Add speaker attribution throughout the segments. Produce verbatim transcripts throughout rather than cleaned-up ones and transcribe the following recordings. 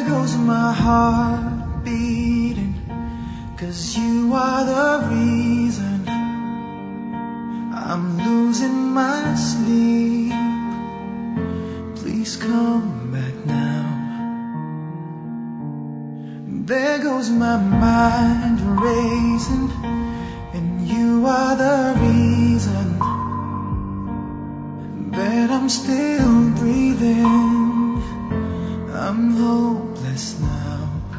Speaker 1: There goes my heart beating, 'cause you are the reason I'm losing my sleep. Please come back now. There goes my mind racing, and you are the reason that I'm still breathing. I'm hopeless now.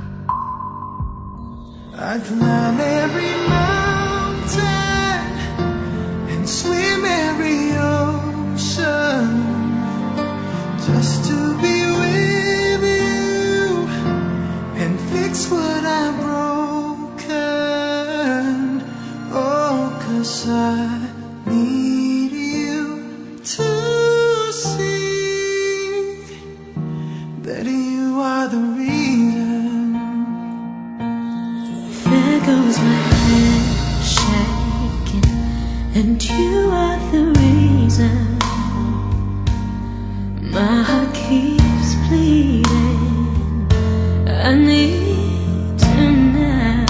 Speaker 1: I climb every mountain and swim every ocean just to be with you and fix what I've broken. Oh, 'cause I need you to see that you are the reason.
Speaker 2: There goes my head shaking, and you are the reason. My heart keeps bleeding. I need to know.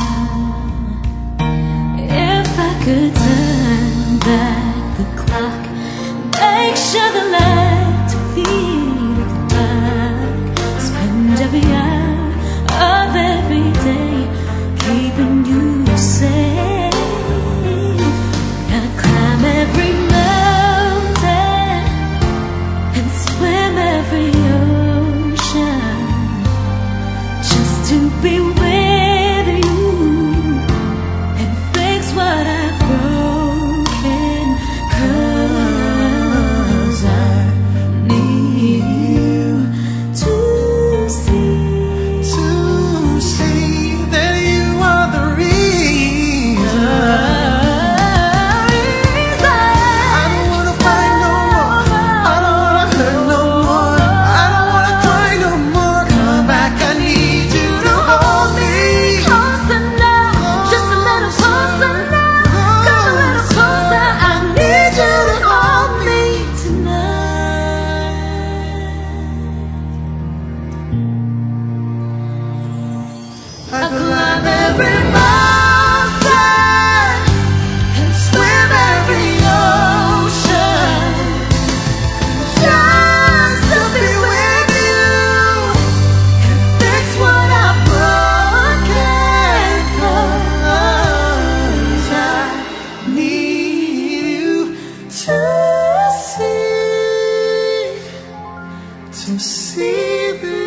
Speaker 2: If I could turn back the clock, make sure the light feed the dark, spend every hour of every day keeping you safe. I climb every mountain and swim every ocean just to be with you and fix what I've broken. 'Cause I need you to see,
Speaker 1: To see that you are the reason. I don't wanna fight no more. I don't wanna hurt no more. I don't wanna cry no more. Come back, I need you to hold me.
Speaker 2: Closer now, just a little closer now. Come a little closer, I need you to hold me tonight.
Speaker 1: I climb every mountain and swim every ocean just to be with you and fix what I've broken. 'Cause I need you to see, to see this.